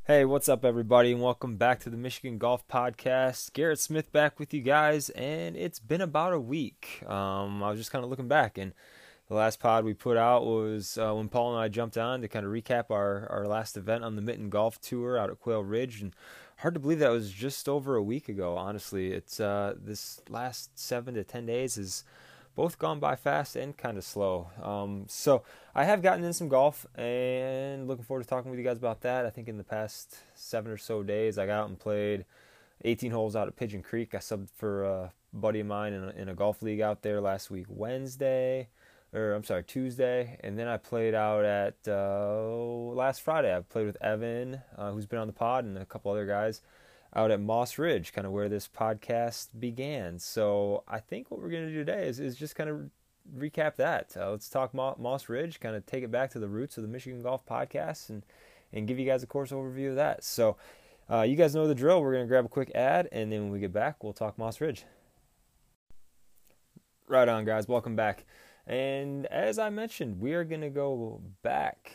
Hey, what's up, everybody, and welcome back to the Michigan Golf Podcast. Garrett Smith back with you guys, and it's been about a week. I was just kind of looking back, and the last pod we put out was when Paul and I jumped on to kind of recap our last event on the Mitten Golf Tour out at Quail Ridge, and hard to believe that was just over a week ago. Honestly, it's this last 7 to 10 days is both gone by fast and kind of slow. So I have gotten in some golf and looking forward to talking with you guys about that. I think in the past 7 or so days, I got out and played 18 holes out at Pigeon Creek. I subbed for a buddy of mine in a golf league out there last week, Tuesday, and then I played out at last Friday. I played with Evan, who's been on the pod, and a couple other guys out at Moss Ridge, kind of where this podcast began. So I think what we're going to do today is just kind of recap that. Let's talk Moss Ridge, kind of take it back to the roots of the Michigan Golf Podcast and give you guys a course overview of that. So you guys know the drill. We're going to grab a quick ad, and then when we get back, we'll talk Moss Ridge. Right on, guys. Welcome back. And as I mentioned, we are going to go back,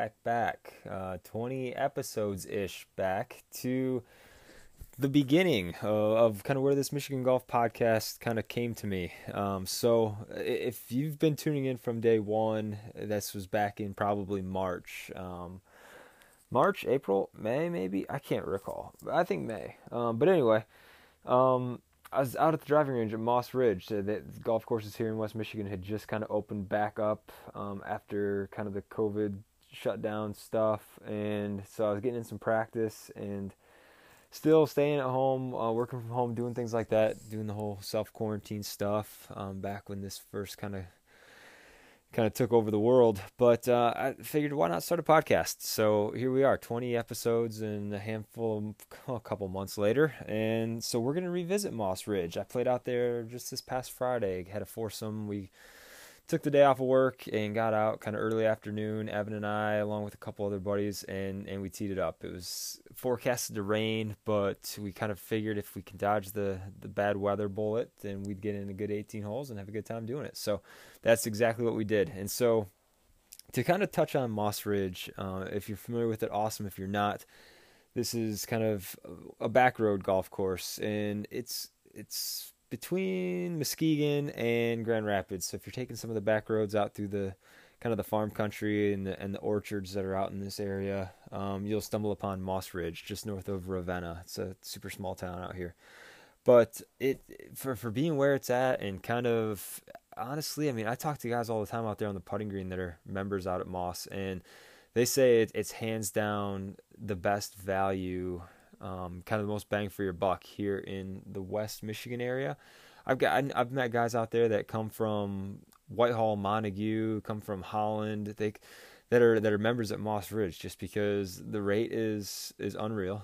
20 episodes-ish back to the beginning of kind of where this Michigan Golf Podcast kind of came to me. So if you've been tuning in from day one, this was back in probably March, April, May, maybe? I can't recall. I think May. But anyway, I was out at the driving range at Moss Ridge. The golf courses here in West Michigan had just kind of opened back up after kind of the COVID shutdown stuff. And so I was getting in some practice and still staying at home, working from home, doing things like that, doing the whole self-quarantine stuff back when this first kind of took over the world. But I figured, why not start a podcast? So here we are, 20 episodes and a couple months later. And so we're going to revisit Moss Ridge. I played out there just this past Friday, had a foursome. We took the day off of work and got out kind of early afternoon, Evan and I, along with a couple other buddies, and we teed it up. It was forecasted to rain, but we kind of figured if we can dodge the bad weather bullet, then we'd get in a good 18 holes and have a good time doing it. So that's exactly what we did. And so to kind of touch on Moss Ridge, if you're familiar with it, awesome. If you're not, this is kind of a back road golf course, and it's between Muskegon and Grand Rapids. So if you're taking some of the back roads out through the kind of the farm country and the orchards that are out in this area, you'll stumble upon Moss Ridge, just north of Ravenna. It's a super small town out here. But for being where it's at, and kind of honestly, I mean, I talk to guys all the time out there on the putting green that are members out at Moss, and they say it's hands down the best value, kind of the most bang for your buck here in the West Michigan area. I've met guys out there that come from Whitehall, Montague, come from Holland, that are members at Moss Ridge, just because the rate is unreal.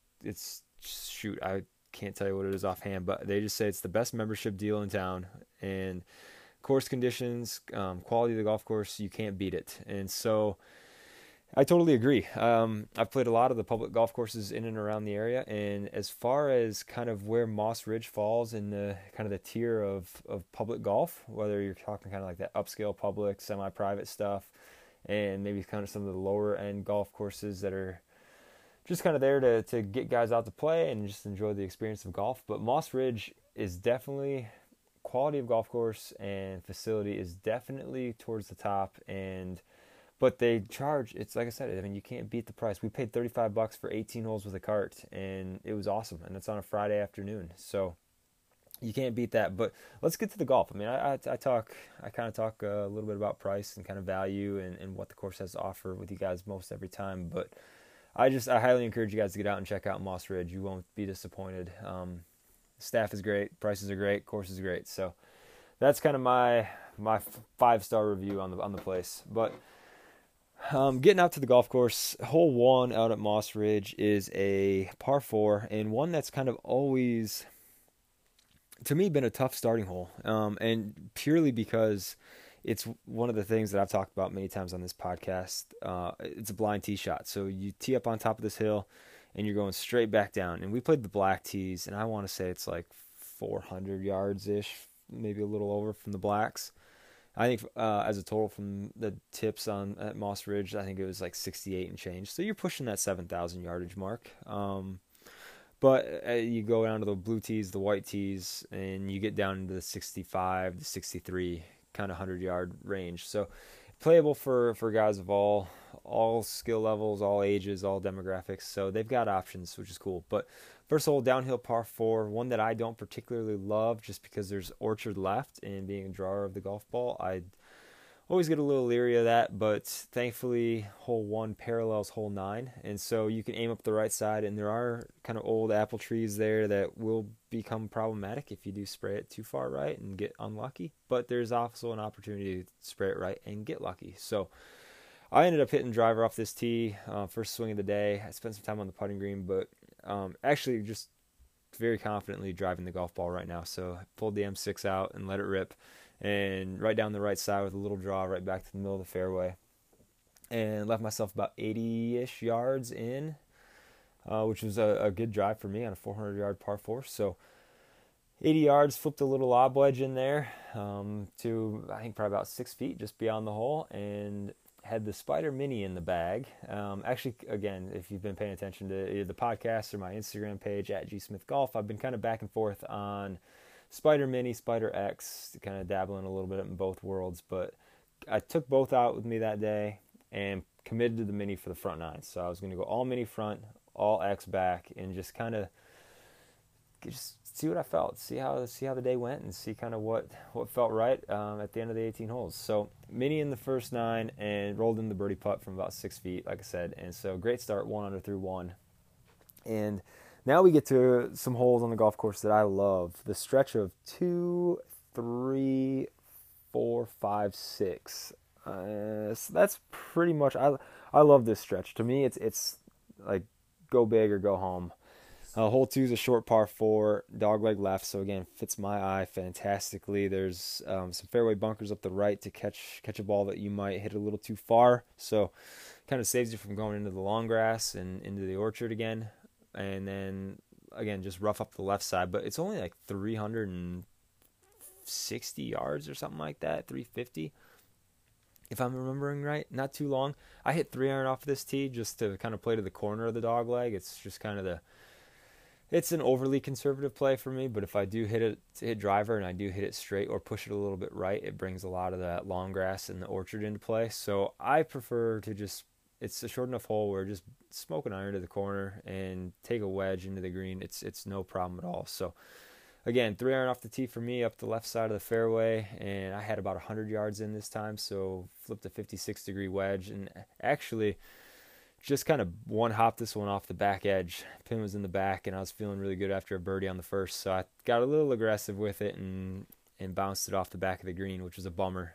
I can't tell you what it is offhand, but they just say it's the best membership deal in town, and course conditions, quality of the golf course, you can't beat it. And so I totally agree. I've played a lot of the public golf courses in and around the area, and as far as kind of where Moss Ridge falls in the kind of the tier of public golf, whether you're talking kind of like that upscale public, semi-private stuff, and maybe kind of some of the lower end golf courses that are just kind of there to get guys out to play and just enjoy the experience of golf. But Moss Ridge is definitely, quality of golf course and facility is definitely towards the top, but they charge, it's like I said, I mean, you can't beat the price. We paid $35 for 18 holes with a cart, and it was awesome. And it's on a Friday afternoon, so you can't beat that. But let's get to the golf. I mean, I kind of talk a little bit about price and kind of value and what the course has to offer with you guys most every time. But I highly encourage you guys to get out and check out Moss Ridge. You won't be disappointed. Staff is great, prices are great, course is great. So that's kind of my 5-star review on the place. But getting out to the golf course, hole 1 out at Moss Ridge is a par 4, and one that's kind of always, to me, been a tough starting hole, and purely because it's one of the things that I've talked about many times on this podcast. It's a blind tee shot, so you tee up on top of this hill, and you're going straight back down. And we played the black tees, and I want to say it's like 400 yards-ish, maybe a little over from the blacks. I think as a total from the tips on at Moss Ridge, I think it was like 68 and change. So you're pushing that 7,000 yardage mark. But you go down to the blue tees, the white tees, and you get down into the 65 to 63 kind of 100-yard range. So playable for guys of all skill levels, all ages, all demographics. So they've got options, which is cool. But first hole, downhill par 4, one that I don't particularly love just because there's orchard left, and being a drawer of the golf ball, I always get a little leery of that, but thankfully hole 1 parallels hole 9, and so you can aim up the right side, and there are kind of old apple trees there that will become problematic if you do spray it too far right and get unlucky, but there's also an opportunity to spray it right and get lucky. So I ended up hitting driver off this tee, first swing of the day. I spent some time on the putting green, but actually just very confidently driving the golf ball right now. So I pulled the M6 out and let it rip, and right down the right side with a little draw right back to the middle of the fairway, and left myself about 80-ish yards in, which was a good drive for me on a 400-yard par 4. So 80 yards, flipped a little lob wedge in there to I think probably about 6 feet just beyond the hole, and had the Spider Mini in the bag. Actually, again, if you've been paying attention to either the podcast or my Instagram page at gsmithgolf, I've been kind of back and forth on Spider Mini, Spider X, kind of dabbling a little bit in both worlds. But I took both out with me that day and committed to the Mini for the front 9. So I was going to go all Mini front, all X back, and just kind of just see what I felt, see how the day went, and see kind of what felt right at the end of the 18 holes. So Mini in the first 9 and rolled in the birdie putt from about 6 feet, like I said. And so great start, 1 under through 1. And now we get to some holes on the golf course that I love. The stretch of 2, 3, 4, 5, 6. So that's pretty much, I love this stretch. To me, it's like go big or go home. Hole 2 is a short par 4, dogleg left, so again, fits my eye fantastically. There's some fairway bunkers up the right to catch a ball that you might hit a little too far, so kind of saves you from going into the long grass and into the orchard again. And then, again, just rough up the left side, but it's only like 360 yards or something like that, 350, if I'm remembering right. Not too long. I hit 3 iron off this tee just to kind of play to the corner of the dogleg. It's just kind of it's an overly conservative play for me, but if I do hit driver and I do hit it straight or push it a little bit right, it brings a lot of that long grass and the orchard into play. So I prefer to just, it's a short enough hole where just smoke an iron to the corner and take a wedge into the green. It's no problem at all. So again, 3 iron off the tee for me up the left side of the fairway, and I had about 100 yards in this time, so flipped a 56-degree wedge, and actually just kind of one-hopped this one off the back edge. Pin was in the back, and I was feeling really good after a birdie on the first, so I got a little aggressive with it and bounced it off the back of the green, which was a bummer.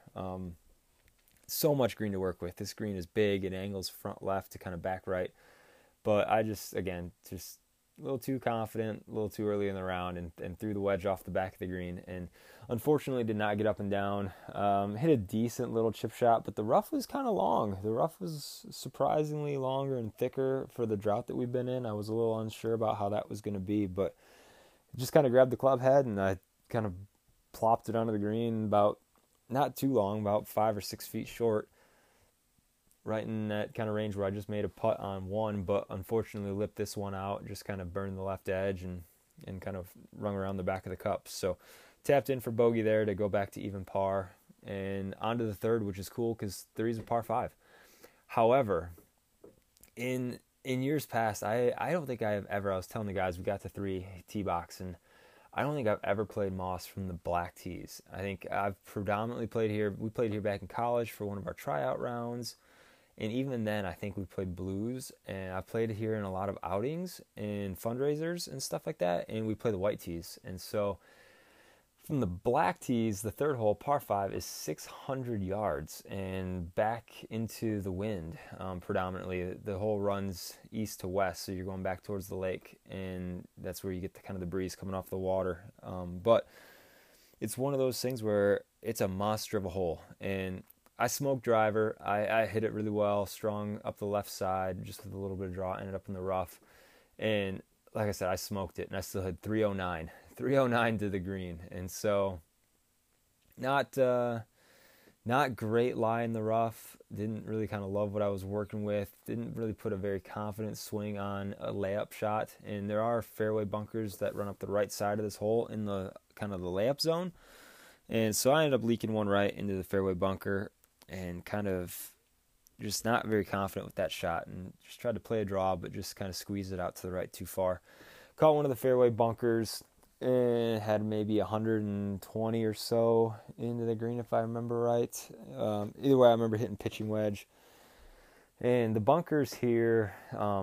So much green to work with. This green is big. It angles front left to kind of back right, but I just, again, just a little too confident, a little too early in the round, and threw the wedge off the back of the green, and unfortunately did not get up and down. Hit a decent little chip shot, but the rough was kind of long. The rough was surprisingly longer and thicker for the drought that we've been in. I was a little unsure about how that was going to be, but just kind of grabbed the club head and I kind of plopped it onto the green about, not too long, about 5 or 6 feet short, right in that kind of range where I just made a putt on one, but unfortunately lipped this one out, just kind of burned the left edge and kind of rung around the back of the cup. So tapped in for bogey there to go back to even par and onto the third, which is cool because 3 is a par 5. However, in years past, I don't think I have ever, I was telling the guys, we got to 3 tee box, and I don't think I've ever played Moss from the black tees. I think I've predominantly played here. We played here back in college for one of our tryout rounds. And even then, I think we played blues, and I played here in a lot of outings and fundraisers and stuff like that, and we play the white tees. And so from the black tees, the third hole, par 5, is 600 yards and back into the wind predominantly. The hole runs east to west, so you're going back towards the lake, and that's where you get the kind of the breeze coming off the water. But it's one of those things where it's a monster of a hole, and I smoked driver. I hit it really well, strong up the left side, just with a little bit of draw, ended up in the rough. And like I said, I smoked it, and I still had 309 to the green. And so not Not great lie in the rough. Didn't really kind of love what I was working with. Didn't really put a very confident swing on a layup shot. And there are fairway bunkers that run up the right side of this hole in the kind of the layup zone. And so I ended up leaking one right into the fairway bunker and kind of just not very confident with that shot and just tried to play a draw, but just kind of squeezed it out to the right too far. Caught one of the fairway bunkers and had maybe 120 or so into the green, if I remember right. Either way, I remember hitting pitching wedge. And the bunkers here,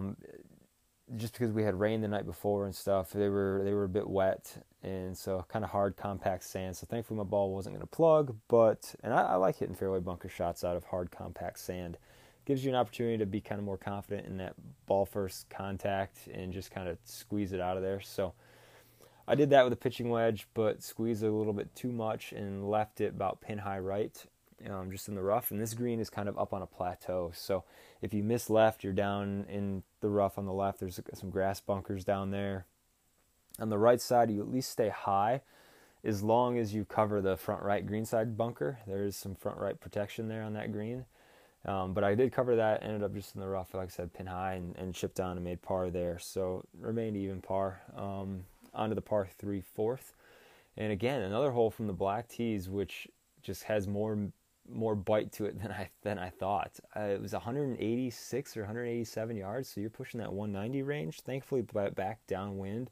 just because we had rain the night before and stuff, they were a bit wet, and so kind of hard, compact sand. So thankfully my ball wasn't going to plug, and I like hitting fairway bunker shots out of hard, compact sand. Gives you an opportunity to be kind of more confident in that ball first contact and just kind of squeeze it out of there. So I did that with a pitching wedge, but squeezed it a little bit too much and left it about pin high right, just in the rough. And this green is kind of up on a plateau. So if you miss left, you're down in the rough on the left. There's some grass bunkers down there. On the right side, you at least stay high as long as you cover the front right greenside bunker. There's some front right protection there on that green. But I did cover that, ended up just in the rough, like I said, pin high, and chipped down and made par there. So remained even par. Onto the par 3 fourth. And again, another hole from the black tees, which just has more bite to it than I thought. It was 186 or 187 yards, so you're pushing that 190 range. Thankfully, back downwind.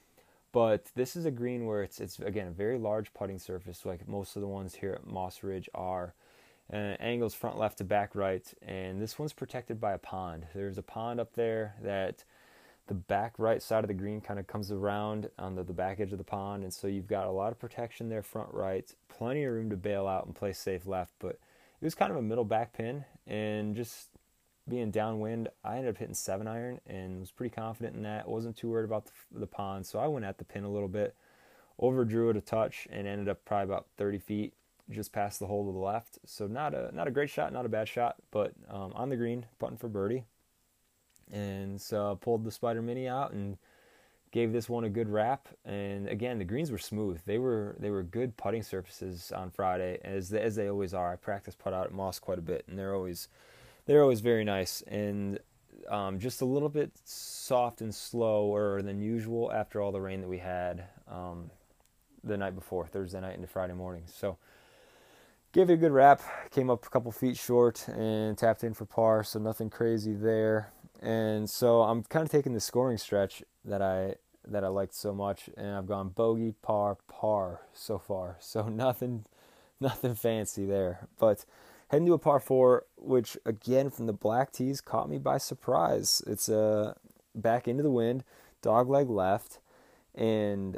But this is a green where it's again a very large putting surface, like most of the ones here at Moss Ridge are. Angles front left to back right, and this one's protected by a pond. There's a pond up there that the back right side of the green kind of comes around on the back edge of the pond, and so you've got a lot of protection there front right, plenty of room to bail out and play safe left. But it was kind of a middle back pin, and just being downwind, I ended up hitting 7-iron and was pretty confident in that. Wasn't too worried about the pond, so I went at the pin a little bit, overdrew it a touch, and ended up probably about 30 feet just past the hole to the left. So not a great shot, not a bad shot, but on the green, putting for birdie. And so pulled the Spider Mini out and gave this one a good wrap. And again, the greens were smooth. They were good putting surfaces on Friday, as they always are. I practice putt out at Moss quite a bit, and they're always very nice. And just a little bit soft and slower than usual after all the rain that we had the night before, Thursday night into Friday morning. So gave it a good wrap, came up a couple feet short and tapped in for par, so nothing crazy there. And so I'm kind of taking the scoring stretch that I liked so much, and I've gone bogey, par, par so far. So nothing fancy there. But heading to a par 4, which again from the black tees caught me by surprise. It's back into the wind, dogleg left, and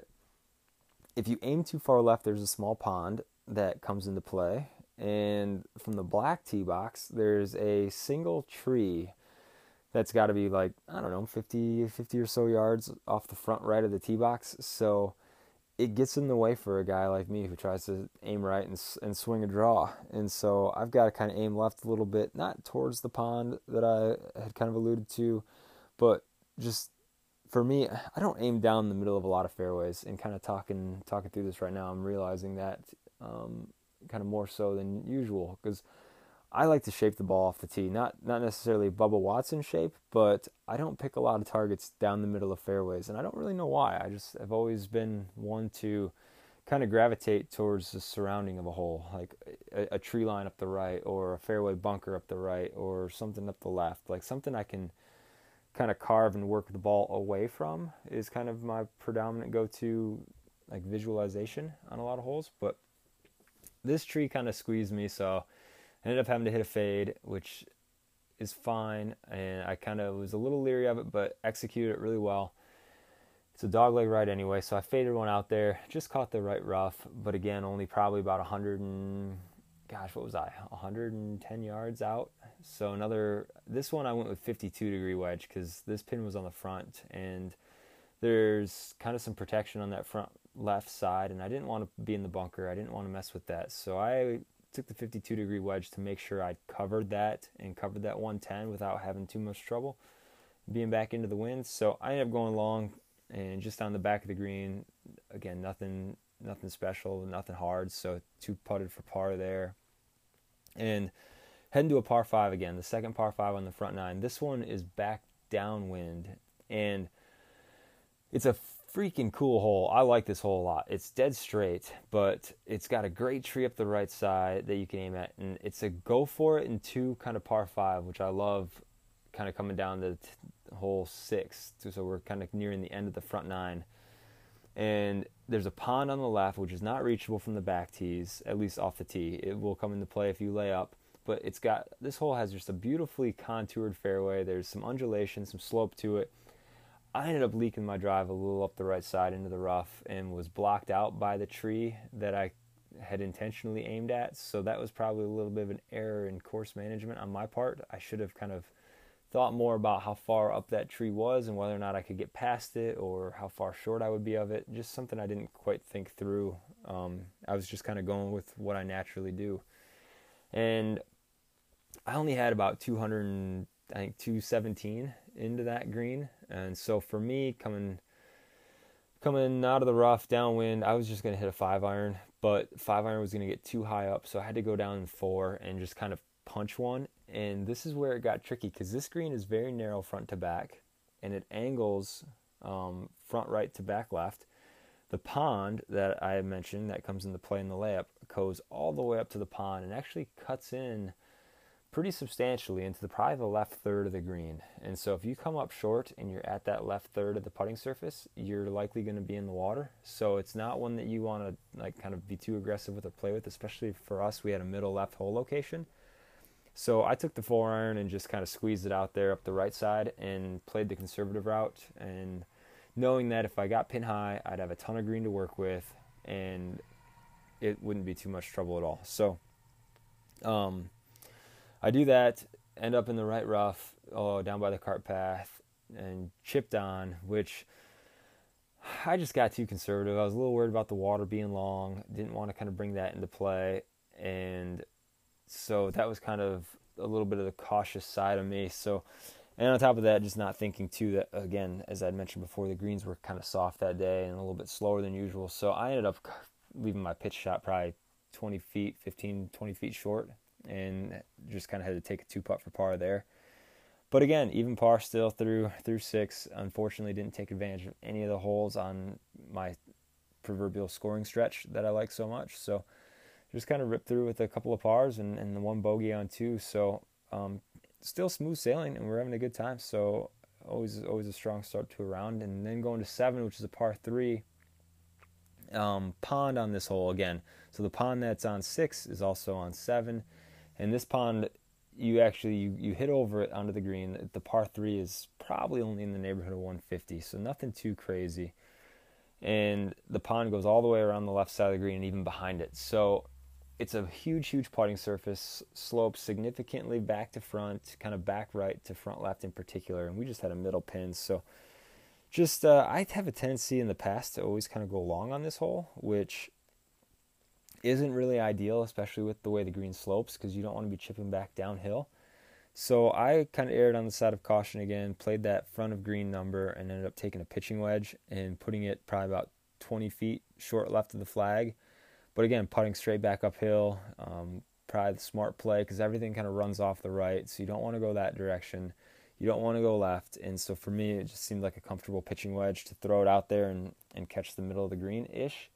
if you aim too far left, there's a small pond that comes into play. And from the black tee box, there's a single tree that's got to be like, I don't know, 50 or so yards off the front right of the tee box. So it gets in the way for a guy like me who tries to aim right and swing a draw. And so I've got to kind of aim left a little bit, not towards the pond that I had kind of alluded to, but just for me, I don't aim down the middle of a lot of fairways. And kind of talking through this right now, I'm realizing that kind of more so than usual, because I like to shape the ball off the tee, not necessarily Bubba Watson shape, but I don't pick a lot of targets down the middle of fairways, and I don't really know why. I just have always been one to kind of gravitate towards the surrounding of a hole, like a tree line up the right, or a fairway bunker up the right, or something up the left, like something I can kind of carve and work the ball away from is kind of my predominant go-to, like, visualization on a lot of holes. But this tree kind of squeezed me, so I ended up having to hit a fade, which is fine, and I kind of was a little leery of it, but executed it really well. It's a dogleg right anyway, so I faded one out there, just caught the right rough, but again, only probably about 110 yards out. So this one I went with 52-degree wedge, because this pin was on the front, and there's kind of some protection on that front left side, and I didn't want to be in the bunker. I didn't want to mess with that, so I took the 52-degree wedge to make sure I covered that 110 without having too much trouble being back into the wind. So I ended up going long and just on the back of the green. Again, nothing special, nothing hard. So 2 putted for par there. And heading to a par 5 again, the second par 5 on the front 9. This one is back downwind, and it's a freaking cool hole. I like this hole a lot. It's dead straight, but it's got a great tree up the right side that you can aim at, and it's a go for it in 2 kind of par 5, which I love, kind of coming down to hole 6. So we're kind of nearing the end of the front 9. And there's a pond on the left, which is not reachable from the back tees, at least off the tee. It will come into play if you lay up. But this hole has just a beautifully contoured fairway. There's some undulation, some slope to it. I ended up leaking my drive a little up the right side into the rough and was blocked out by the tree that I had intentionally aimed at. So that was probably a little bit of an error in course management on my part. I should have kind of thought more about how far up that tree was and whether or not I could get past it or how far short I would be of it. Just something I didn't quite think through. I was just kind of going with what I naturally do. And I only had about 217 into that green. And so for me, coming out of the rough, downwind, I was just going to hit a 5-iron. But 5-iron was going to get too high up, so I had to go down in 4 and just kind of punch one. And this is where it got tricky, because this green is very narrow front to back, and it angles front right to back left. The pond that I mentioned that comes into play in the layup goes all the way up to the pond and actually cuts in pretty substantially into probably the left third of the green. And so if you come up short and you're at that left third of the putting surface, you're likely going to be in the water. So it's not one that you want to kind of be too aggressive with or play with, especially for us. We had a middle left hole location. So I took the 4-iron and just kind of squeezed it out there up the right side and played the conservative route, and knowing that if I got pin high, I'd have a ton of green to work with and it wouldn't be too much trouble at all. So I do that, end up in the right rough, down by the cart path, and chipped on, which I just got too conservative. I was a little worried about the water being long, didn't want to kind of bring that into play, and so that was kind of a little bit of the cautious side of me. So, and on top of that, just not thinking too that, again, as I'd mentioned before, the greens were kind of soft that day and a little bit slower than usual. So I ended up leaving my pitch shot probably 20 feet short, and just kind of had to take a 2-putt for par there. But again, even par still through 6. Unfortunately, didn't take advantage of any of the holes on my proverbial scoring stretch that I like so much. So just kind of ripped through with a couple of pars and the 1 bogey on 2. So still smooth sailing, and we're having a good time. So always a strong start to a round. And then going to 7, which is a par 3, pond on this hole again. So the pond that's on 6 is also on 7. And this pond, you hit over it onto the green. The par 3 is probably only in the neighborhood of 150, so nothing too crazy. And the pond goes all the way around the left side of the green and even behind it. So it's a huge putting surface, slopes significantly back to front, kind of back right to front left in particular. And we just had a middle pin. So just I have a tendency in the past to always kind of go long on this hole, which isn't really ideal, especially with the way the green slopes, because you don't want to be chipping back downhill. So I kind of erred on the side of caution again, played that front of green number, and ended up taking a pitching wedge and putting it probably about 20 feet short left of the flag. But again, putting straight back uphill, probably the smart play, because everything kind of runs off the right, so you don't want to go that direction. You don't want to go left. And so for me, it just seemed like a comfortable pitching wedge to throw it out there and catch the middle of the green-ish.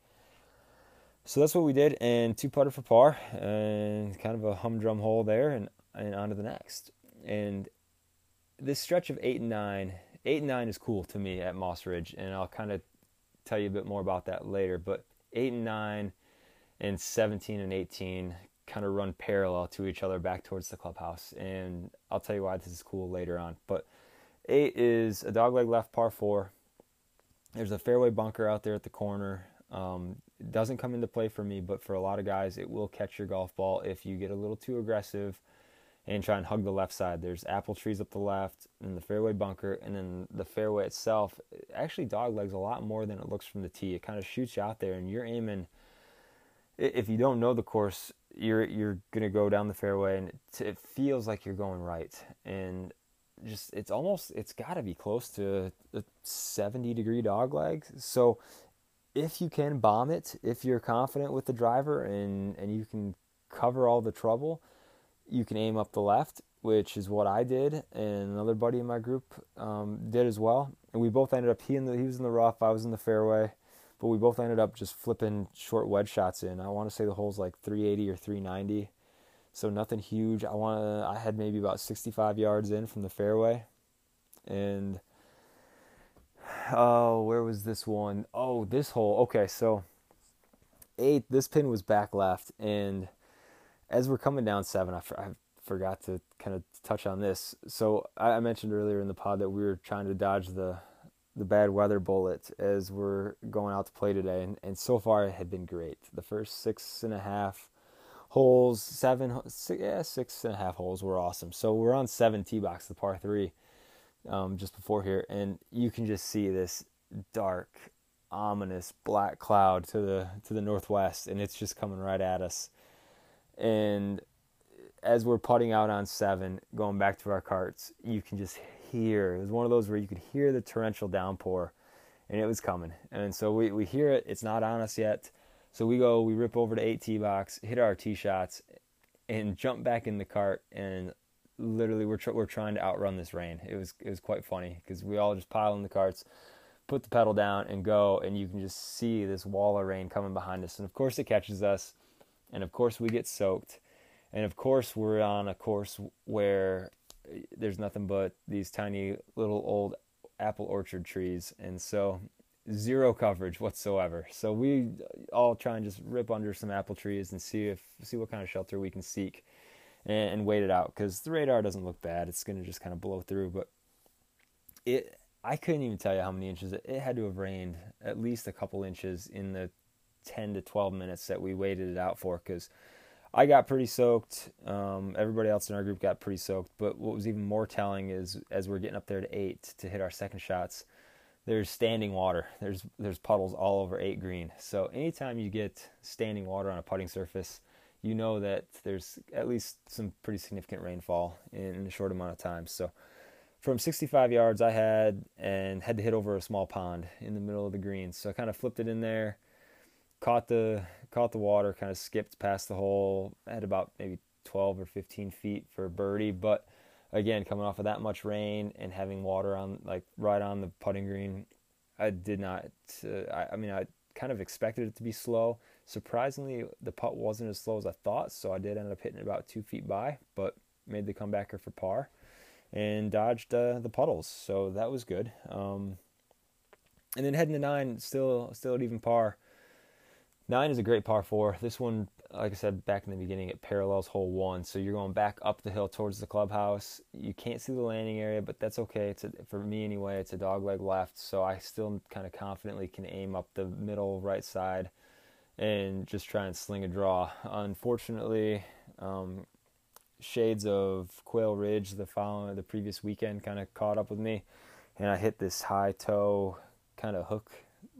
So that's what we did, and 2-putter for par, and kind of a humdrum hole there, and on to the next. And this stretch of 8 and 9 is cool to me at Moss Ridge, and I'll kind of tell you a bit more about that later. But 8 and 9 and 17 and 18 kind of run parallel to each other back towards the clubhouse, and I'll tell you why this is cool later on. But 8 is a dogleg left par 4. There's a fairway bunker out there at the corner. It doesn't come into play for me, but for a lot of guys, it will catch your golf ball if you get a little too aggressive and try and hug the left side. There's apple trees up the left and the fairway bunker, and then the fairway itself actually doglegs a lot more than it looks from the tee. It kind of shoots you out there, and you're aiming. If you don't know the course, you're going to go down the fairway, and it feels like you're going right. And just it's got to be close to a 70-degree dogleg. So if you can bomb it, if you're confident with the driver and you can cover all the trouble, you can aim up the left, which is what I did, and another buddy in my group did as well. And we both ended up, he was in the rough, I was in the fairway, but we both ended up just flipping short wedge shots in. I want to say the hole's like 380 or 390, so nothing huge. I had maybe about 65 yards in from the fairway, and where was this one? Oh, this hole. Okay, so 8, this pin was back left, and as we're coming down 7, I forgot to kind of touch on this. So I mentioned earlier in the pod that we were trying to dodge the bad weather bullet as we're going out to play today, and so far it had been great. The first 6.5 holes, 6.5 holes were awesome. So we're on 7 tee box, the par 3, just before here, and you can just see this dark, ominous black cloud to the northwest, and it's just coming right at us. And as we're putting out on 7, going back to our carts, you can just hear, it was one of those where you could hear the torrential downpour, and it was coming. And so we hear it, it's not on us yet. So we rip over to 8 tee box, hit our tee shots, and jump back in the cart, and literally we're trying to outrun this rain. It was quite funny, because we all just pile in the carts, put the pedal down, and go, and you can just see this wall of rain coming behind us. And of course it catches us, and of course we get soaked. And of course we're on a course where there's nothing but these tiny little old apple orchard trees, and so zero coverage whatsoever. So we all try and just rip under some apple trees and see what kind of shelter we can seek, and wait it out, because the radar doesn't look bad. It's going to just kind of blow through. But I couldn't even tell you how many inches. It had to have rained at least a couple inches in the 10 to 12 minutes that we waited it out for, because I got pretty soaked. Everybody else in our group got pretty soaked. But what was even more telling is, as we're getting up there to 8 to hit our second shots, there's standing water. There's puddles all over 8 green. So anytime you get standing water on a putting surface, you know that there's at least some pretty significant rainfall in a short amount of time. So from 65 yards I had to hit over a small pond in the middle of the green. So I kind of flipped it in there, caught the water, kind of skipped past the hole. I had about maybe 12 or 15 feet for birdie, but again, coming off of that much rain and having water right on the putting green, I did not. I kind of expected it to be slow. Surprisingly, the putt wasn't as slow as I thought, so I did end up hitting it about 2 feet by, but made the comebacker for par and dodged the puddles, so that was good. And then heading to 9, still at even par. 9 is a great par 4. This one, like I said back in the beginning, it parallels hole 1, so you're going back up the hill towards the clubhouse. You can't see the landing area, but that's okay. For me anyway, it's a dogleg left, so I still kind of confidently can aim up the middle right side and just try and sling a draw. Unfortunately, shades of Quail Ridge the previous weekend kind of caught up with me, and I hit this high toe kind of hook.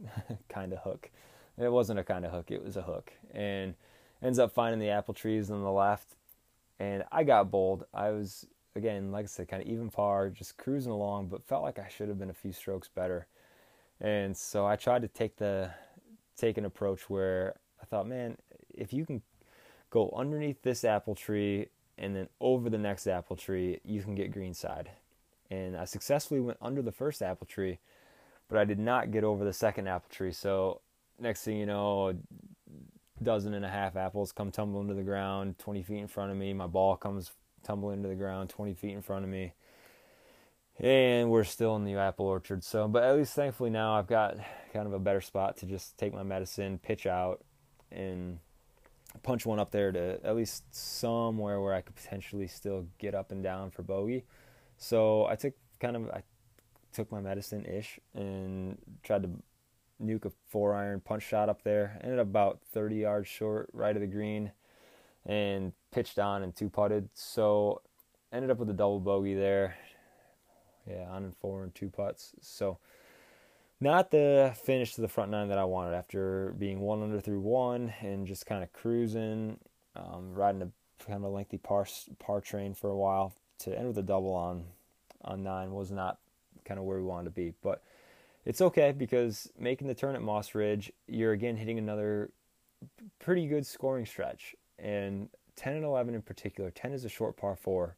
It wasn't a kind of hook, it was a hook, and ends up finding the apple trees on the left, and I got bowled. I was, again, like I said, kind of even par, just cruising along, but felt like I should have been a few strokes better. And so I tried to take an approach where I thought, man, if you can go underneath this apple tree and then over the next apple tree, you can get greenside. And I successfully went under the first apple tree, but I did not get over the second apple tree. So next thing you know, a dozen and a half apples come tumbling to the ground 20 feet in front of me. My ball comes tumbling to the ground 20 feet in front of me. And we're still in the apple orchard. So, but at least thankfully now I've got kind of a better spot to just take my medicine, pitch out, and punch one up there to at least somewhere where I could potentially still get up and down for bogey. So I took my medicine-ish and tried to nuke a 4-iron punch shot up there. Ended up about 30 yards short, right of the green, and pitched on and 2-putted. So ended up with a double bogey there. Yeah, on and 4 and 2 putts. So not the finish to the front 9 that I wanted after being 1 under through 1 and just kind of cruising, riding a kind of a lengthy par train for a while. To end with a double on 9 was not kind of where we wanted to be. But it's okay, because making the turn at Moss Ridge, you're again hitting another pretty good scoring stretch. And 10 and 11 in particular. 10 is a short par 4.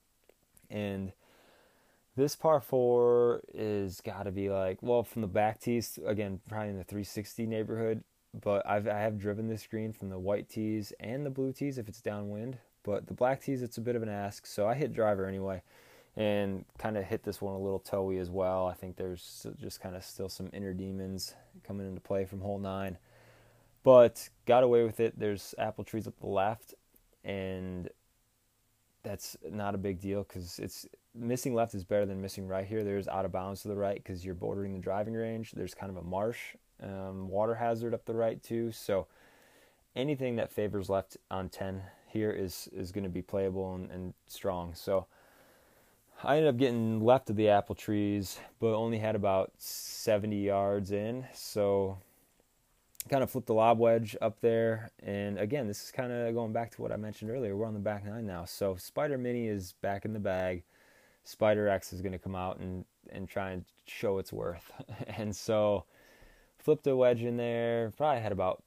And this par 4 is got to be like, well, from the back tees, again, probably in the 360 neighborhood. But I have driven this green from the white tees and the blue tees if it's downwind. But the black tees, it's a bit of an ask. So I hit driver anyway and kind of hit this one a little toey as well. I think there's just kind of still some inner demons coming into play from hole 9. But got away with it. There's apple trees up the left, and that's not a big deal because it's missing left is better than missing right here. There's out of bounds to the right because you're bordering the driving range. There's kind of a marsh, water hazard up the right too. So anything that favors left on 10 here is going to be playable and strong. So I ended up getting left of the apple trees, but only had about 70 yards in. So kind of flipped the lob wedge up there. And again, this is kind of going back to what I mentioned earlier. We're on the back 9 now. So Spider Mini is back in the bag. Spider X is going to come out and try and show its worth. And so flipped a wedge in there. Probably had about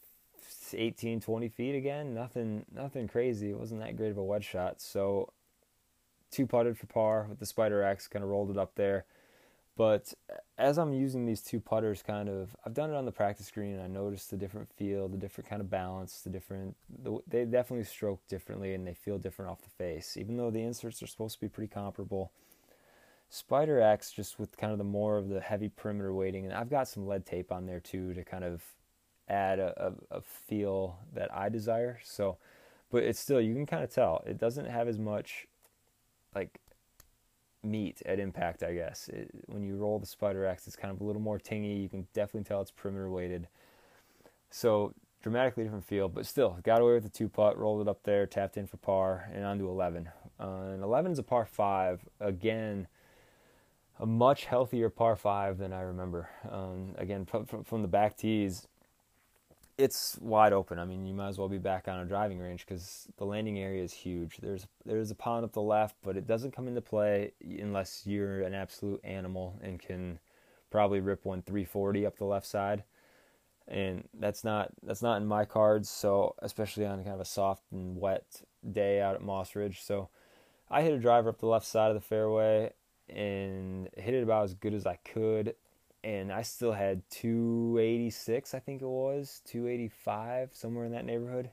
18, 20 feet again. Nothing crazy. It wasn't that great of a wedge shot. So 2 putted for par with the Spider X, kind of rolled it up there. But as I'm using these 2 putters, I've done it on the practice green, and I noticed the different feel, the different kind of balance, they definitely stroke differently, and they feel different off the face. Even though the inserts are supposed to be pretty comparable, Spider X, just with kind of the more of the heavy perimeter weighting, and I've got some lead tape on there too to kind of add a feel that I desire. So, but it's still, you can kind of tell it doesn't have as much like meat at impact, I guess. When you roll the Spider X, it's kind of a little more tingy. You can definitely tell it's perimeter weighted. So dramatically different feel, but still got away with the 2 putt, rolled it up there, tapped in for par, and on to 11. And 11 is a par 5. Again, a much healthier par 5 than I remember. Again, from the back tees, it's wide open. I mean, you might as well be back on a driving range because the landing area is huge. There's a pond up the left, but it doesn't come into play unless you're an absolute animal and can probably rip one 340 up the left side. And that's not in my cards. So especially on kind of a soft and wet day out at Moss Ridge. So I hit a driver up the left side of the fairway and hit it about as good as I could. And I still had 286, I think it was, 285, somewhere in that neighborhood.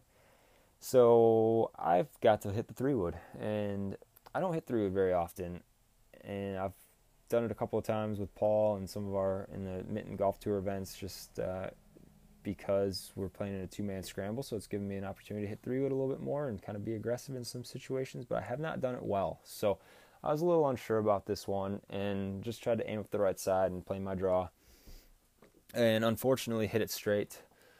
So I've got to hit the 3-wood. And I don't hit 3-wood very often. And I've done it a couple of times with Paul and some of in the Mitten Golf Tour events just because we're playing in a 2-man scramble. So it's given me an opportunity to hit 3-wood a little bit more and kind of be aggressive in some situations. But I have not done it well. So I was a little unsure about this one and just tried to aim up the right side and play my draw. And unfortunately hit it straight.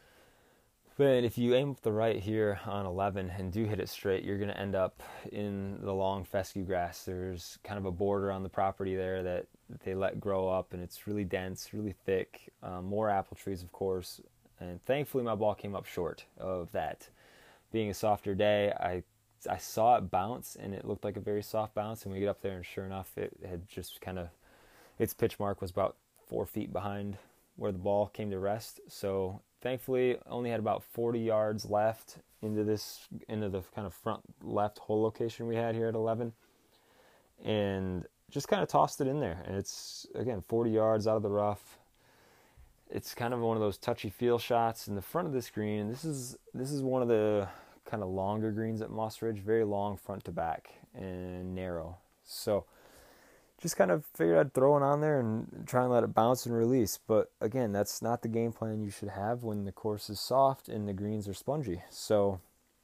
But if you aim up the right here on 11 and do hit it straight, you're going to end up in the long fescue grass. There's kind of a border on the property there that they let grow up, and it's really dense, really thick. More apple trees, of course. And thankfully my ball came up short of that. Being a softer day, I saw it bounce, and it looked like a very soft bounce, and we get up there, and sure enough, it had just kind of, its pitch mark was about 4 feet behind where the ball came to rest. So thankfully, only had about 40 yards left into the kind of front left hole location we had here at 11, and just kind of tossed it in there. And it's, again, 40 yards out of the rough. It's kind of one of those touchy-feel shots in the front of this green, and this is one of the kind of longer greens at Moss Ridge, very long front to back and narrow. So just kind of figured I'd throw it on there and try and let it bounce and release. But again, that's not the game plan you should have when the course is soft and the greens are spongy. So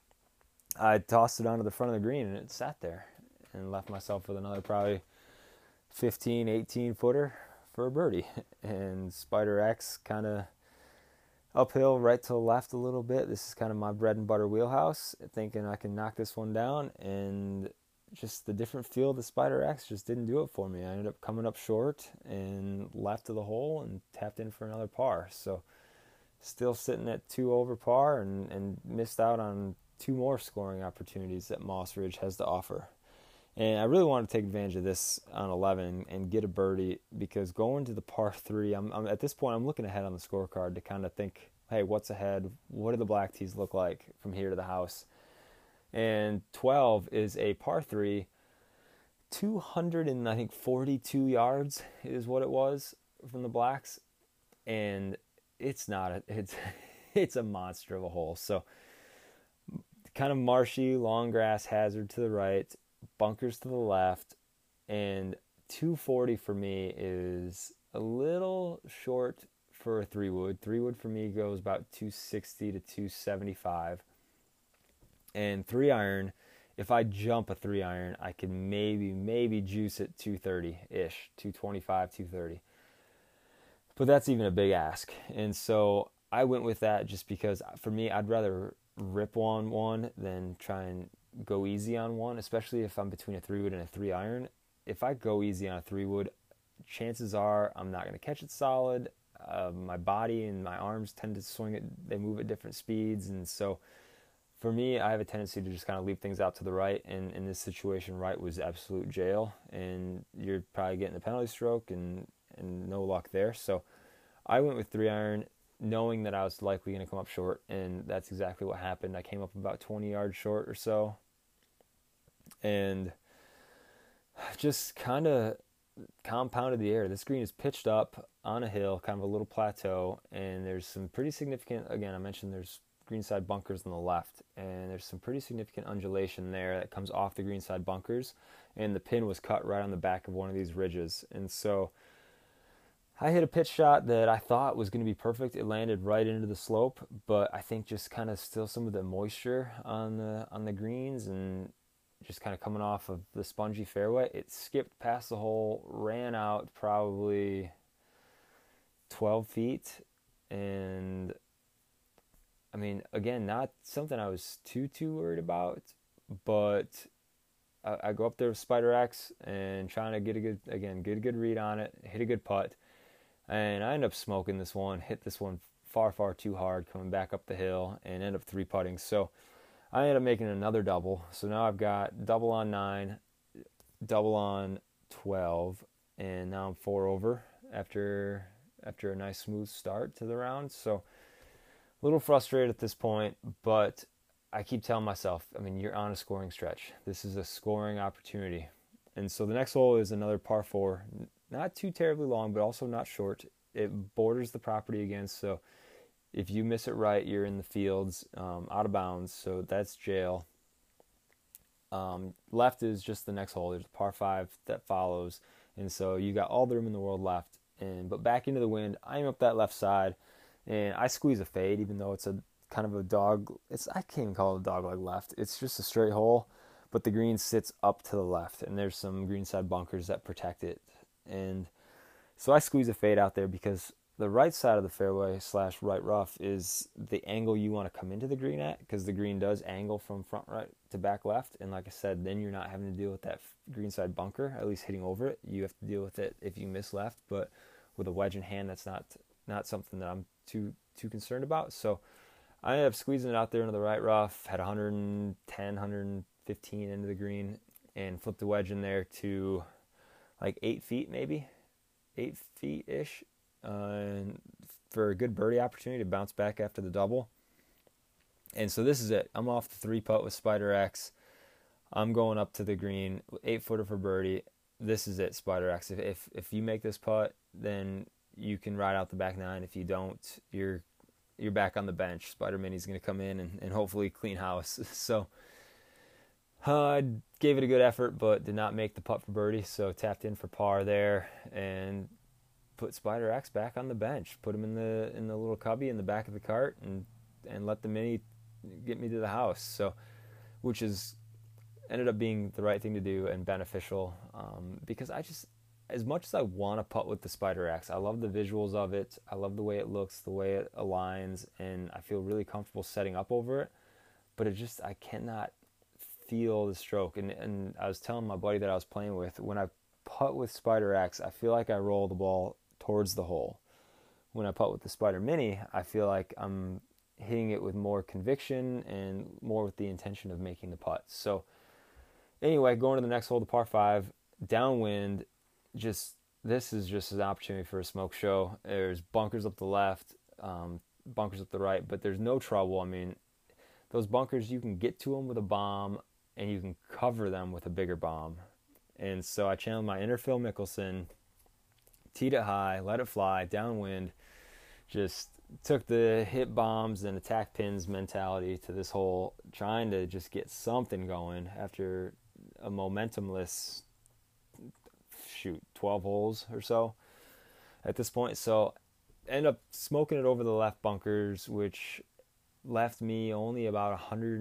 I tossed it onto the front of the green, and it sat there, and left myself with another probably 15, 18 footer for a birdie. And Spider X kind of uphill right to left a little bit. This is kind of my bread and butter wheelhouse, thinking I can knock this one down, and just the different feel of the Spider X just didn't do it for me. I ended up coming up short and left of the hole and tapped in for another par. So still sitting at 2 over par and missed out on 2 more scoring opportunities that Moss Ridge has to offer. And I really want to take advantage of this on 11 and get a birdie, because going to the par 3, I'm at this point, I'm looking ahead on the scorecard to kind of think, hey, what's ahead? What do the black tees look like from here to the house? And 12 is a par 3, 200 and I think 42 yards is what it was from the blacks, and it's not a, it's it's a monster of a hole. So kind of marshy, long grass hazard to the right, bunkers to the left, and 240 for me is a little short for a 3-wood. 3-wood for me goes about 260 to 275. And 3-iron, if I jump a 3-iron, I can maybe juice it 230-ish, 225, 230. But that's even a big ask. And so I went with that just because for me, I'd rather rip on one than try and go easy on one, especially if I'm between a 3-wood and a 3-iron. If I go easy on a 3-wood, chances are I'm not going to catch it solid. My body and my arms tend to swing it, they move at different speeds. And so for me, I have a tendency to just kind of leave things out to the right. And in this situation, right was absolute jail. And you're probably getting a penalty stroke and no luck there. So I went with 3-iron, knowing that I was likely going to come up short, and that's exactly what happened. I came up about 20 yards short or so, and just kind of compounded the error. This green is pitched up on a hill, kind of a little plateau, and there's some pretty significant, again, I mentioned there's greenside bunkers on the left, and there's some pretty significant undulation there that comes off the greenside bunkers, and the pin was cut right on the back of one of these ridges. And so I hit a pitch shot that I thought was going to be perfect. It landed right into the slope, but I think just kind of still some of the moisture on the greens and just kind of coming off of the spongy fairway, it skipped past the hole, ran out probably 12 feet, and I mean, again, not something I was too worried about, but I go up there with Spider X and trying to get a good read on it, hit a good putt. And I end up smoking this one, hit this one far too hard coming back up the hill, and end up 3-putting. So I ended up making another double. So now I've got double on 9, double on 12, and now I'm 4 over after a nice smooth start to the round. So a little frustrated at this point, but I keep telling myself, I mean, you're on a scoring stretch. This is a scoring opportunity. And so the next hole is another par 4. Not too terribly long, but also not short. It borders the property again, so if you miss it right, you're in the fields, out of bounds, so that's jail. Left is just the next hole. There's a par 5 that follows, and so you got all the room in the world left. But back into the wind, I'm up that left side, and I squeeze a fade, even though it's a kind of a dog. I can't even call it a dog leg left. It's just a straight hole, but the green sits up to the left, and there's some greenside bunkers that protect it. And so I squeeze a fade out there because the right side of the fairway / right rough is the angle you want to come into the green at, because the green does angle from front right to back left. And like I said, then you're not having to deal with that greenside bunker, at least hitting over it. You have to deal with it if you miss left, but with a wedge in hand, that's not something that I'm too concerned about. So I ended up squeezing it out there into the right rough, had 110, 115 into the green, and flipped the wedge in there to like 8 feet, maybe 8 feet-ish, and for a good birdie opportunity to bounce back after the double. And so this is it. I'm off the 3-putt with Spider X. I'm going up to the green, 8-footer for birdie. This is it, Spider X. If you make this putt, then you can ride out the back 9. If you don't, you're back on the bench. Spider Mini's going to come in and hopefully clean house. So I gave it a good effort, but did not make the putt for birdie, so tapped in for par there and put Spider X back on the bench. Put him in the little cubby in the back of the cart and let the Mini get me to the house. So, which is ended up being the right thing to do and beneficial, because I just, as much as I want to putt with the Spider X, I love the visuals of it. I love the way it looks, the way it aligns, and I feel really comfortable setting up over it. But I cannot feel the stroke. And I was telling my buddy that I was playing with, when I putt with Spider X, I feel like I roll the ball towards the hole. When I putt with the Spider Mini, I feel like I'm hitting it with more conviction and more with the intention of making the putt. So anyway, going to the next hole, the par 5, downwind, this is just an opportunity for a smoke show. There's bunkers up the left, bunkers up the right, but there's no trouble. I mean, those bunkers, you can get to them with a bomb and you can cover them with a bigger bomb. And so I channeled my inner Phil Mickelson, teed it high, let it fly, downwind, just took the hit bombs and attack pins mentality to this hole, trying to just get something going after a momentumless, 12 holes or so at this point. So end up smoking it over the left bunkers, which left me only about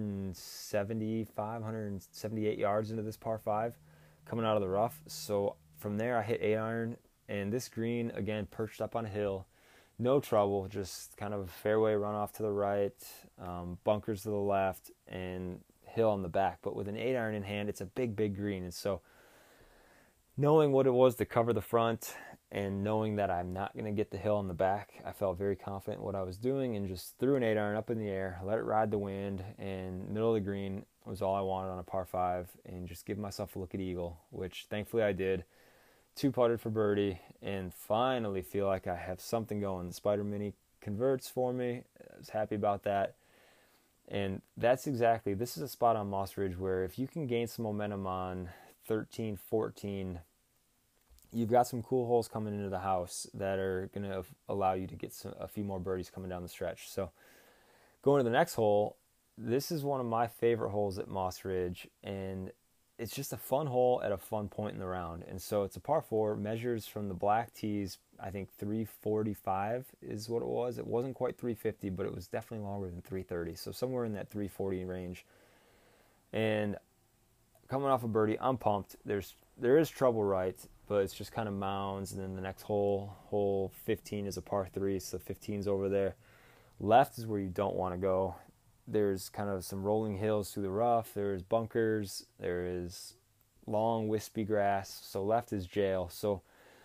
178 yards into this par 5 coming out of the rough. So from there I hit 8-iron, and this green, again, perched up on a hill, no trouble, just kind of fairway runoff to the right, bunkers to the left, and hill on the back. But with an 8-iron in hand, it's a big green. And so knowing what it was to cover the front and knowing that I'm not going to get the hill on the back, I felt very confident in what I was doing and just threw an 8-iron up in the air, let it ride the wind, and middle of the green was all I wanted on a par 5, and just give myself a look at eagle, which thankfully I did. 2-putted for birdie, and finally feel like I have something going. The Spider Mini converts for me. I was happy about that. And this is a spot on Moss Ridge where if you can gain some momentum on 13, 14, you've got some cool holes coming into the house that are going to allow you to get a few more birdies coming down the stretch. So going to the next hole, this is one of my favorite holes at Moss Ridge, and it's just a fun hole at a fun point in the round. And so it's a par 4, measures from the black tees, I think 345 is what it was. It wasn't quite 350, but it was definitely longer than 330. So somewhere in that 340 range. And coming off a birdie, I'm pumped. There is trouble right, but it's just kind of mounds. And then the next hole 15 is a par 3, so 15's over there. Left is where you don't want to go. There's kind of some rolling hills through the rough. There's bunkers. There is long, wispy grass. So left is jail. So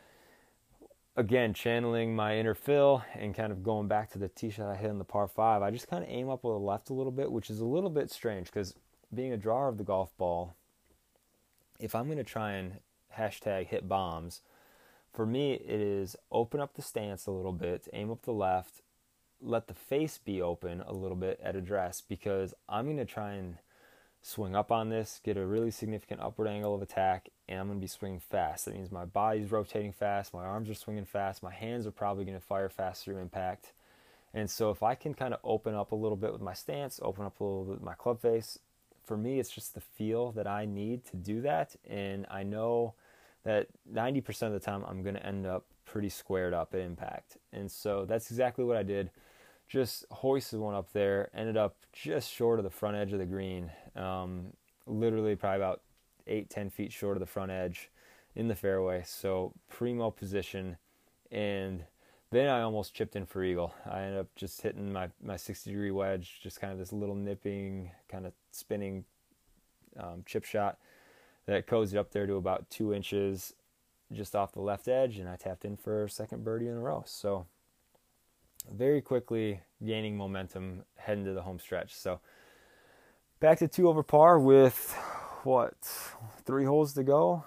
again, channeling my inner Phil and kind of going back to the tee shot I hit on the par 5, I just kind of aim up with the left a little bit, which is a little bit strange because being a drawer of the golf ball, if I'm going to try and hashtag hit bombs, for me it is open up the stance a little bit, aim up the left, let the face be open a little bit at address, because I'm going to try and swing up on this, get a really significant upward angle of attack, and I'm going to be swinging fast. That means my body's rotating fast, my arms are swinging fast, my hands are probably going to fire fast through impact. And so if I can kind of open up a little bit with my stance, open up a little bit with my club face, for me it's just the feel that I need to do that, and I know that 90% of the time I'm going to end up pretty squared up at impact. And so that's exactly what I did. Just hoisted one up there, ended up just short of the front edge of the green, literally probably about 8-10 feet short of the front edge in the fairway. So primo position, and then I almost chipped in for eagle. I ended up just hitting my 60-degree wedge, just kind of this little nipping, kind of spinning chip shot that cozied up there to about 2 inches just off the left edge, and I tapped in for a second birdie in a row. So very quickly gaining momentum heading to the home stretch. So back to 2 over par with 3 holes to go.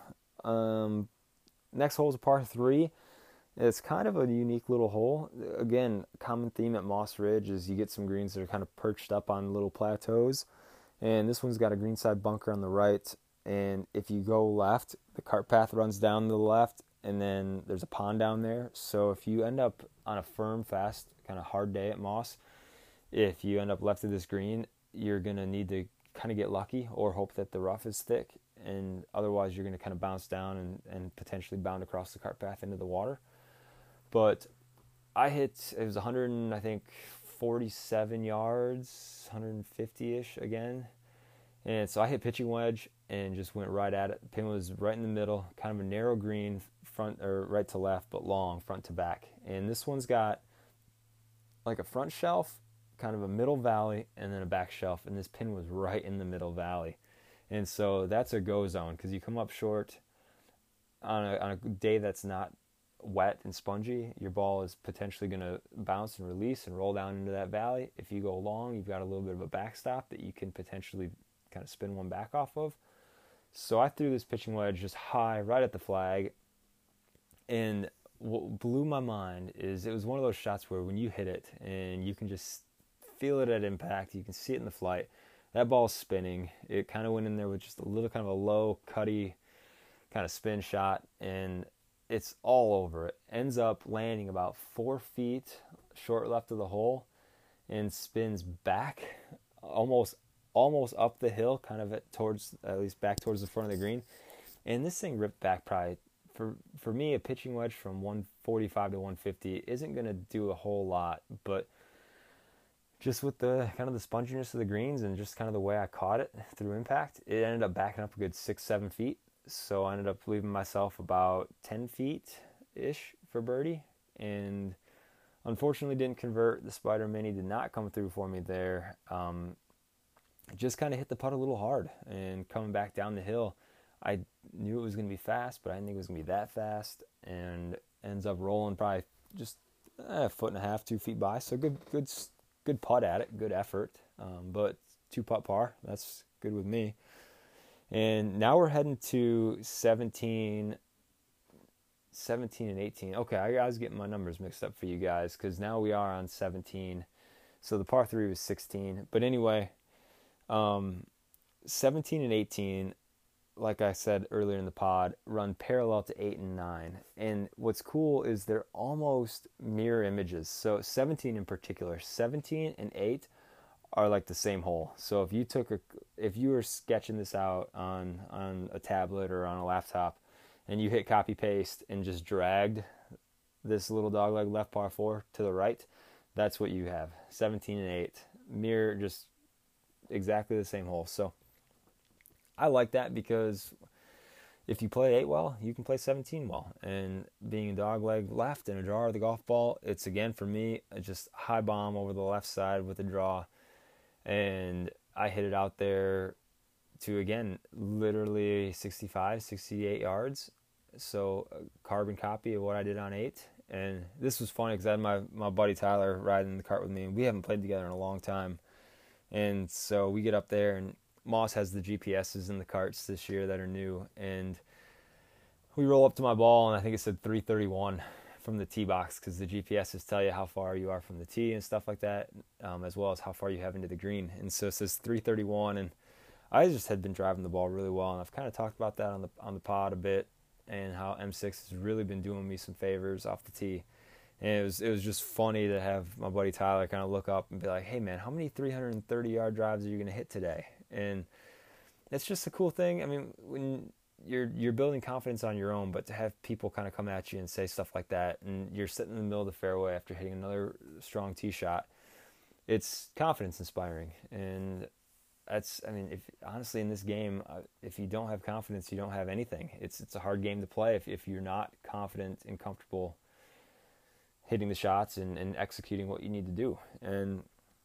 Next hole is a par 3. It's kind of a unique little hole. Again, common theme at Moss Ridge is you get some greens that are kind of perched up on little plateaus, and this one's got a greenside bunker on the right. And if you go left, the cart path runs down to the left, and then there's a pond down there. So if you end up on a firm, fast, kind of hard day at Moss, if you end up left of this green, you're going to need to kind of get lucky or hope that the rough is thick, and otherwise you're going to kind of bounce down and potentially bound across the cart path into the water. But I hit, it was 47 yards, 150-ish again. And so I hit pitching wedge and just went right at it. The pin was right in the middle, kind of a narrow green, front or right to left, but long front to back. And this one's got like a front shelf, kind of a middle valley, and then a back shelf. And this pin was right in the middle valley. And so that's a go zone, because you come up short on a day that's not wet and spongy, your ball is potentially going to bounce and release and roll down into that valley. If you go long, you've got a little bit of a backstop that you can potentially kind of spin one back off of. So I threw this pitching wedge just high right at the flag, and what blew my mind is it was one of those shots where when you hit it and you can just feel it at impact. You can see it in the flight. That ball's spinning. It kind of went in there with just a little kind of a low, cutty kind of spin shot, and it's all over it. Ends up landing about 4 feet short left of the hole and spins back almost up the hill, kind of at least back towards the front of the green. And this thing ripped back probably, for me, a pitching wedge from 145 to 150 isn't going to do a whole lot, but just with the kind of the sponginess of the greens and just kind of the way I caught it through impact, it ended up backing up a good 6-7 feet. So I ended up leaving myself about 10 feet-ish for birdie, and unfortunately didn't convert. The Spider Mini did not come through for me there. Just kind of hit the putt a little hard, and coming back down the hill, I knew it was going to be fast, but I didn't think it was going to be that fast, and ends up rolling probably just a foot and a half, 2 feet by. So good putt at it, good effort, but 2-putt par. That's good with me. And now we're heading to 17 and 18. Okay, I was getting my numbers mixed up for you guys because now we are on 17. So the par 3 was 16. But anyway, 17 and 18, like I said earlier in the pod, run parallel to 8 and 9. And what's cool is they're almost mirror images. So 17 in particular, 17 and 8 are like the same hole. So if you were sketching this out on a tablet or on a laptop, and you hit copy paste and just dragged this little dogleg left par 4 to the right, that's what you have. 17 and 8 mirror, just exactly the same hole. So I like that because if you play 8 well, you can play 17 well. And being a dogleg left and a drawer of the golf ball, it's again for me just high bomb over the left side with a draw. And I hit it out there to, again, literally 65, 68 yards. So a carbon copy of what I did on 8. And this was funny because I had my buddy Tyler riding the cart with me, and we haven't played together in a long time. And so we get up there, and Moss has the GPSs in the carts this year that are new. And we roll up to my ball, and I think it said 331 from the tee box because the GPSs tell you how far you are from the tee and stuff like that, as well as how far you have into the green. And so it says 331, and I just had been driving the ball really well, and I've kind of talked about that on the pod a bit, and how M6 has really been doing me some favors off the tee. And it was just funny to have my buddy Tyler kind of look up and be like, "Hey man, how many 330-yard drives are you going to hit today?" And it's just a cool thing. I mean, when you're building confidence on your own, but to have people kind of come at you and say stuff like that, and you're sitting in the middle of the fairway after hitting another strong tee shot, it's confidence inspiring. And that's, I mean, if honestly in this game, if you don't have confidence, you don't have anything. It's a hard game to play if you're not confident and comfortable hitting the shots and executing what you need to do. And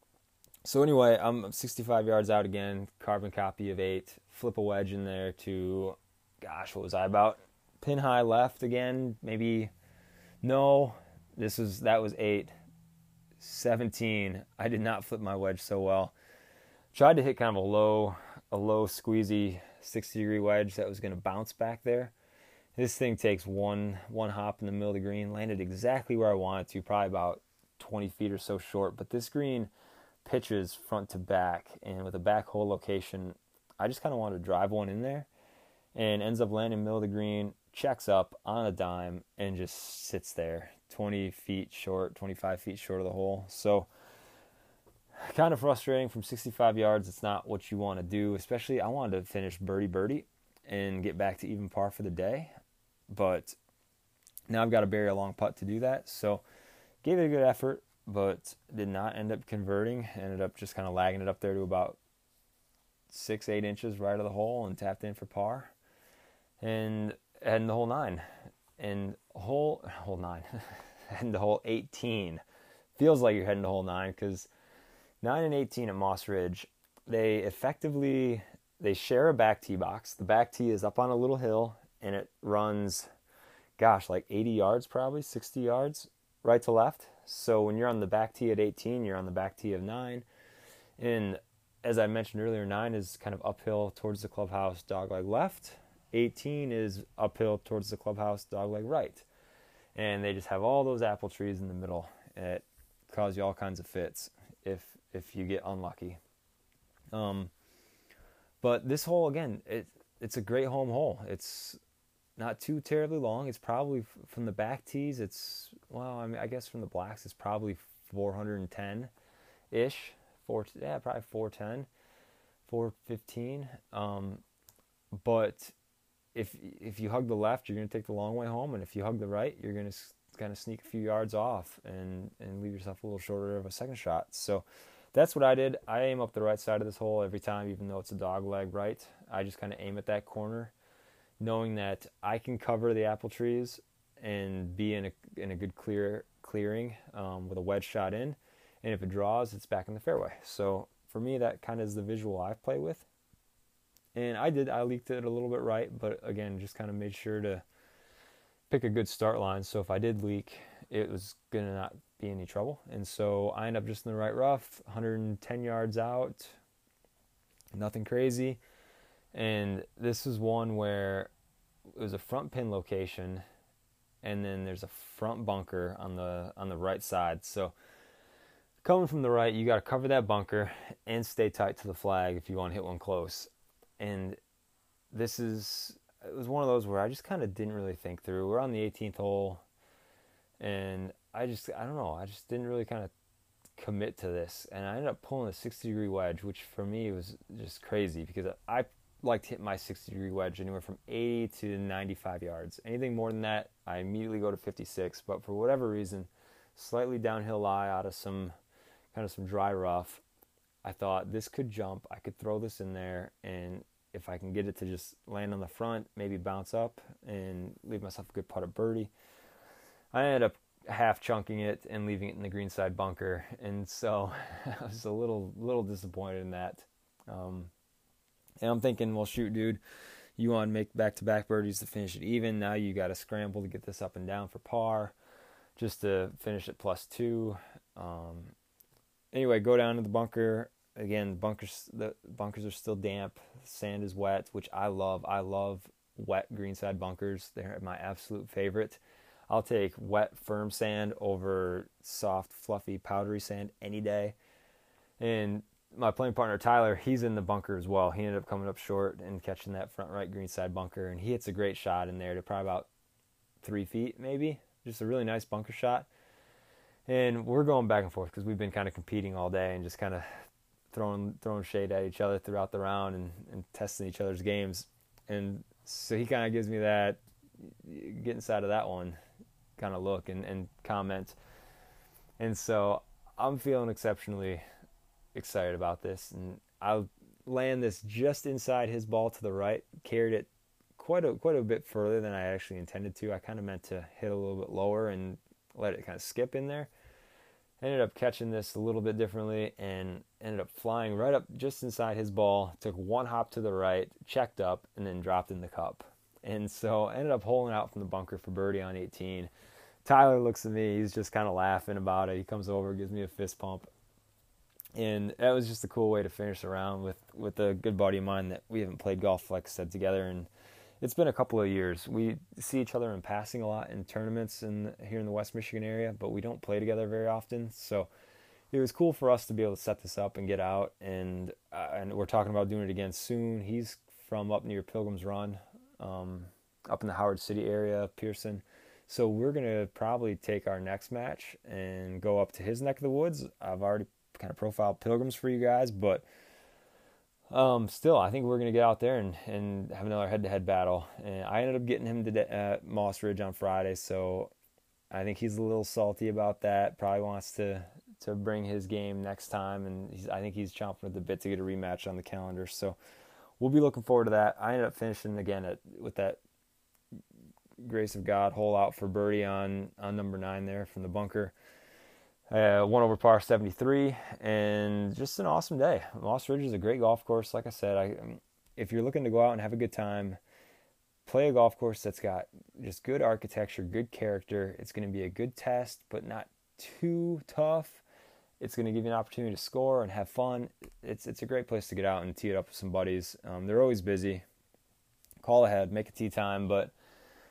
so anyway, I'm 65 yards out again, carbon copy of 8, flip a wedge in there to, gosh, what was I about? Pin high left again, maybe. No, that was 8. 17, I did not flip my wedge so well. Tried to hit kind of a low squeezy 60-degree wedge that was going to bounce back there. This thing takes one hop in the middle of the green, landed exactly where I wanted to, probably about 20 feet or so short. But this green pitches front to back, and with a back hole location, I just kind of wanted to drive one in there, and ends up landing middle of the green, checks up on a dime, and just sits there 20 feet short, 25 feet short of the hole. So kind of frustrating from 65 yards. It's not what you want to do, especially I wanted to finish birdie and get back to even par for the day. But now I've got to bury a long putt to do that. So gave it a good effort, but did not end up converting. Ended up just kind of lagging it up there to about 6-8 inches right of the hole and tapped in for par. And heading to hole 9. And hole 9. Heading to hole 18. Feels like you're heading to hole 9 because 9 and 18 at Moss Ridge, they share a back tee box. The back tee is up on a little hill, and it runs, like 80 yards probably, 60 yards, right to left. So when you're on the back tee at 18, you're on the back tee of 9. And as I mentioned earlier, 9 is kind of uphill towards the clubhouse, dogleg left. 18 is uphill towards the clubhouse, dogleg right. And they just have all those apple trees in the middle. It causes you all kinds of fits. If if you get unlucky. But this hole, again, it's a great home hole. It's not too terribly long. It's probably from the back tees. I guess from the blacks, it's probably 410-ish. Probably 410, 415. But if you hug the left, you're going to take the long way home, and if you hug the right, you're going to kind of sneak a few yards off and leave yourself a little shorter of a second shot. So that's what I did. I aim up the right side of this hole every time, even though it's a dog leg right. I just kind of aim at that corner, knowing that I can cover the apple trees and be in a good clearing with a wedge shot in. And if it draws, it's back in the fairway. So for me, that kind of is the visual I play with. And I leaked it a little bit right, but again, just kind of made sure to pick a good start line. So if I did leak, it was going to not be any trouble. And so I end up just in the right rough, 110 yards out, nothing crazy. And this is one where it was a front pin location, and then there's a front bunker on the right side. So coming from the right, you got to cover that bunker and stay tight to the flag if you want to hit one close. And it was one of those where I just kind of didn't really think through. We're on the 18th hole, and I don't know, I just didn't really kind of commit to this. And I ended up pulling a 60-degree wedge, which for me was just crazy because I like to hit my 60-degree wedge anywhere from 80 to 95 yards. Anything more than that, I immediately go to 56. But for whatever reason, slightly downhill lie out of some dry rough, I thought this could jump. I could throw this in there, and if I can get it to just land on the front, maybe bounce up and leave myself a good putt at birdie. I ended up half chunking it and leaving it in the greenside bunker, and so I was a little disappointed in that. And I'm thinking, well, shoot, dude, you want to make back-to-back birdies to finish it even. Now you got to scramble to get this up and down for par, just to finish at +2. Anyway, go down to the bunker. Again, the bunkers are still damp. Sand is wet, which I love. I love wet greenside bunkers. They're my absolute favorite. I'll take wet, firm sand over soft, fluffy, powdery sand any day. And my playing partner, Tyler, he's in the bunker as well. He ended up coming up short and catching that front right greenside bunker. And he hits a great shot in there to probably about 3 feet maybe. Just a really nice bunker shot. And we're going back and forth because we've been kind of competing all day and just kind of throwing shade at each other throughout the round and testing each other's games. And so he kind of gives me that get inside of that one kind of look and comment. And so I'm feeling exceptionally excited about this. And I'll land this just inside his ball to the right, carried it quite a bit further than I actually intended to. I kind of meant to hit a little bit lower and let it kind of skip in there. Ended up catching this a little bit differently and ended up flying right up just inside his ball, took one hop to the right, checked up, and then dropped in the cup. And so ended up holing out from the bunker for birdie on 18. Tyler looks at me, he's just kind of laughing about it. He comes over, gives me a fist pump. And that was just a cool way to finish the round with a good buddy of mine that we haven't played golf, like I said, together. And it's been a couple of years. We see each other in passing a lot in tournaments here in the West Michigan area, but we don't play together very often. So it was cool for us to be able to set this up and get out. And we're talking about doing it again soon. He's from up near Pilgrim's Run, up in the Howard City area, Pearson. So we're going to probably take our next match and go up to his neck of the woods. I've already kind of profiled Pilgrims for you guys, but still, I think we're going to get out there and have another head-to-head battle. And I ended up getting him at Moss Ridge on Friday, so I think he's a little salty about that. Probably wants to bring his game next time, and I think he's chomping at the bit to get a rematch on the calendar. So we'll be looking forward to that. I ended up finishing again with that grace of God hole out for birdie on number 9 there from the bunker. 1 over par 73, and just an awesome day. Moss Ridge is a great golf course. Like I said, if you're looking to go out and have a good time, play a golf course that's got just good architecture, good character. It's going to be a good test, but not too tough. It's going to give you an opportunity to score and have fun. It's a great place to get out and tee it up with some buddies. They're always busy. Call ahead, make a tee time, but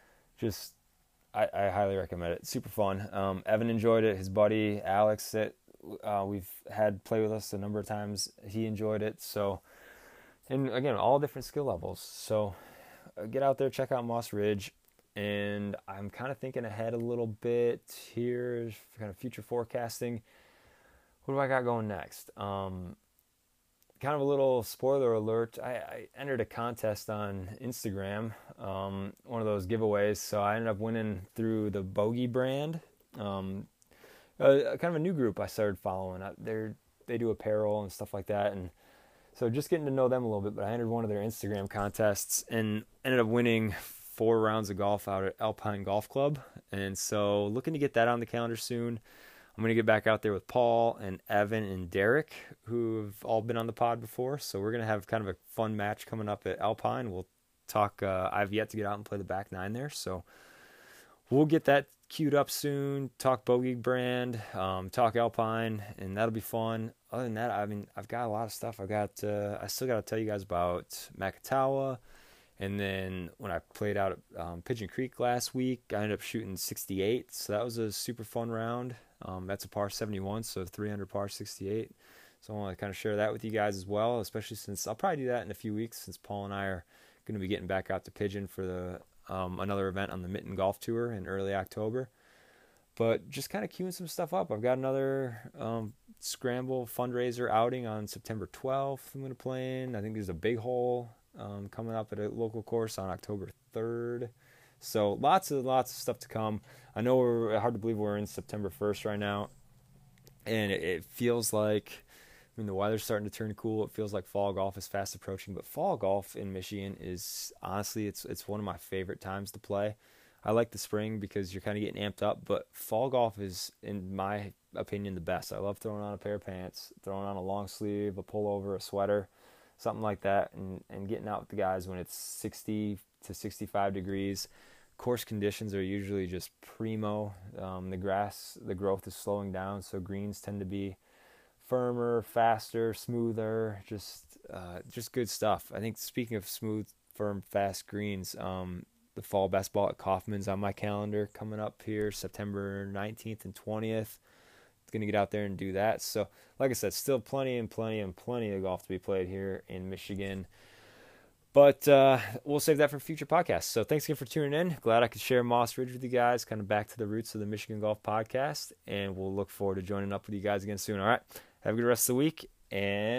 just I highly recommend it. Super fun. Evan enjoyed it. His buddy Alex we've had play with us a number of times. He enjoyed it. So, and again, all different skill levels. So get out there, check out Moss Ridge. And I'm kind of thinking ahead a little bit here, kind of future forecasting. What do I got going next? Kind of a little spoiler alert. I entered a contest on Instagram, one of those giveaways. So I ended up winning through the Bogey brand. Kind of a new group I started following. They do apparel and stuff like that, and so just getting to know them a little bit. But I entered one of their Instagram contests and ended up winning 4 rounds of golf out at Alpine Golf Club, and so looking to get that on the calendar soon. I'm going to get back out there with Paul and Evan and Derek, who have all been on the pod before. So we're going to have kind of a fun match coming up at Alpine. We'll talk. I've yet to get out and play the back nine there, so we'll get that queued up soon. Talk Bogey brand, talk Alpine, and that'll be fun. Other than that, I mean, I've got a lot of stuff. I still got to tell you guys about Makatawa. And then when I played out at Pigeon Creek last week, I ended up shooting 68. So that was a super fun round. That's a par 71, so 300 par 68. So I want to kind of share that with you guys as well, especially since I'll probably do that in a few weeks, since Paul and I are going to be getting back out to Pigeon for the another event on the Mitten Golf Tour in early October. But just kind of queuing some stuff up. I've got another Scramble fundraiser outing on September 12th I'm going to play in. I think there's a big hole coming up at a local course on October 3rd. So lots of stuff to come. I know we're hard to believe we're in September 1st right now, and it feels like, I mean, the weather's starting to turn cool. It feels like fall golf is fast approaching, but fall golf in Michigan is honestly it's one of my favorite times to play. I like the spring because you're kind of getting amped up, but fall golf is, in my opinion, the best. I love throwing on a pair of pants, throwing on a long sleeve, a pullover, a sweater, something like that, and getting out with the guys when it's 60 to 65 degrees. Course conditions are usually just primo. The growth is slowing down, so greens tend to be firmer, faster, smoother, just good stuff. I think, speaking of smooth, firm, fast greens, the fall best ball at Kaufman's on my calendar coming up here September 19th and 20th. Going to get out there and do that. So like I said, still plenty of golf to be played here in Michigan, but we'll save that for future podcasts. So thanks again for tuning in. Glad I could share Moss Ridge with you guys, kind of back to the roots of the Michigan Golf Podcast, and we'll look forward to joining up with you guys again soon. All right, have a good rest of the week,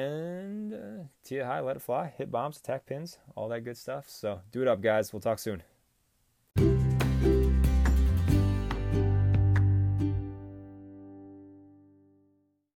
and tee it high, let it fly, hit bombs, attack pins, all that good stuff. So do it up, guys. We'll talk soon.